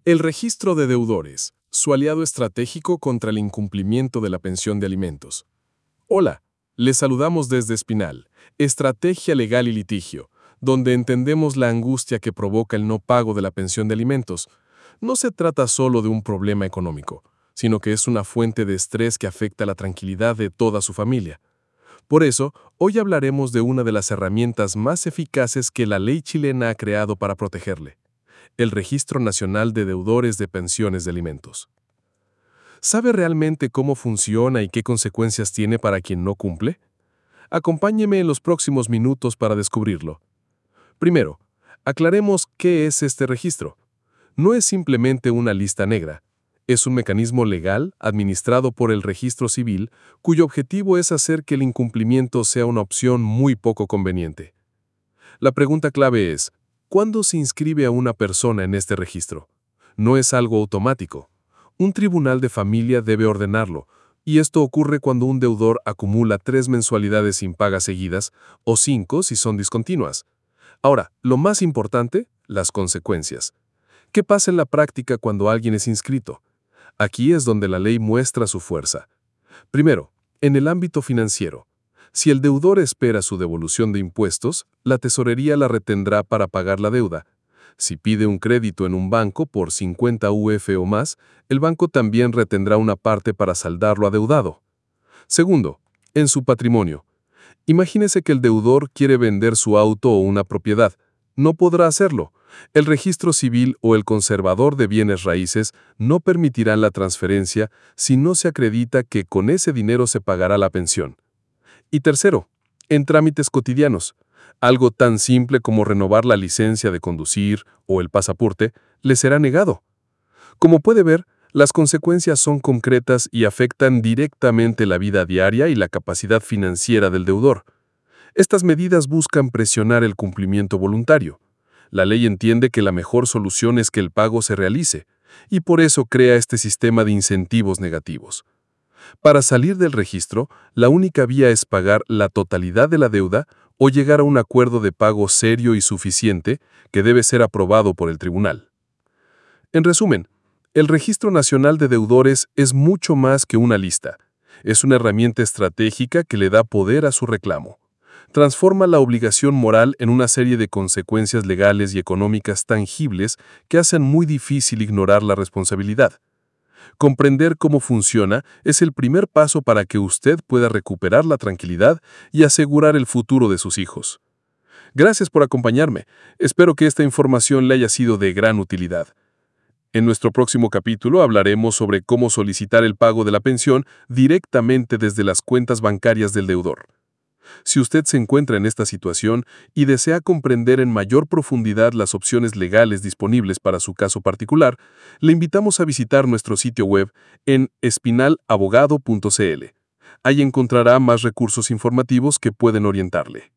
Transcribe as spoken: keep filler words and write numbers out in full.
El registro de deudores, su aliado estratégico contra el incumplimiento de la pensión de alimentos. Hola, les saludamos desde Espinal, Estrategia Legal y Litigio, donde entendemos la angustia que provoca el no pago de la pensión de alimentos. No se trata solo de un problema económico, sino que es una fuente de estrés que afecta la tranquilidad de toda su familia. Por eso, hoy hablaremos de una de las herramientas más eficaces que la ley chilena ha creado para protegerle: el Registro Nacional de Deudores de Pensiones de Alimentos. ¿Sabe realmente cómo funciona y qué consecuencias tiene para quien no cumple? Acompáñeme en los próximos minutos para descubrirlo. Primero, aclaremos qué es este registro. No es simplemente una lista negra. Es un mecanismo legal administrado por el Registro Civil, cuyo objetivo es hacer que el incumplimiento sea una opción muy poco conveniente. La pregunta clave es: ¿cuándo se inscribe a una persona en este registro? No es algo automático. Un tribunal de familia debe ordenarlo, y esto ocurre cuando un deudor acumula tres mensualidades impagas seguidas, o cinco si son discontinuas. Ahora, lo más importante, las consecuencias. ¿Qué pasa en la práctica cuando alguien es inscrito? Aquí es donde la ley muestra su fuerza. Primero, en el ámbito financiero. Si el deudor espera su devolución de impuestos, la tesorería la retendrá para pagar la deuda. Si pide un crédito en un banco por cincuenta U F o más, el banco también retendrá una parte para saldar lo adeudado. Segundo, en su patrimonio. Imagínese que el deudor quiere vender su auto o una propiedad. No podrá hacerlo. El registro civil o el conservador de bienes raíces no permitirán la transferencia si no se acredita que con ese dinero se pagará la pensión. Y tercero, en trámites cotidianos. Algo tan simple como renovar la licencia de conducir o el pasaporte le será negado. Como puede ver, las consecuencias son concretas y afectan directamente la vida diaria y la capacidad financiera del deudor. Estas medidas buscan presionar el cumplimiento voluntario. La ley entiende que la mejor solución es que el pago se realice, y por eso crea este sistema de incentivos negativos. Para salir del registro, la única vía es pagar la totalidad de la deuda o llegar a un acuerdo de pago serio y suficiente que debe ser aprobado por el tribunal. En resumen, el Registro Nacional de Deudores es mucho más que una lista. Es una herramienta estratégica que le da poder a su reclamo. Transforma la obligación moral en una serie de consecuencias legales y económicas tangibles que hacen muy difícil ignorar la responsabilidad. Comprender cómo funciona es el primer paso para que usted pueda recuperar la tranquilidad y asegurar el futuro de sus hijos. Gracias por acompañarme. Espero que esta información le haya sido de gran utilidad. En nuestro próximo capítulo hablaremos sobre cómo solicitar el pago de la pensión directamente desde las cuentas bancarias del deudor. Si usted se encuentra en esta situación y desea comprender en mayor profundidad las opciones legales disponibles para su caso particular, le invitamos a visitar nuestro sitio web en espinal abogado punto c l. Ahí encontrará más recursos informativos que pueden orientarle.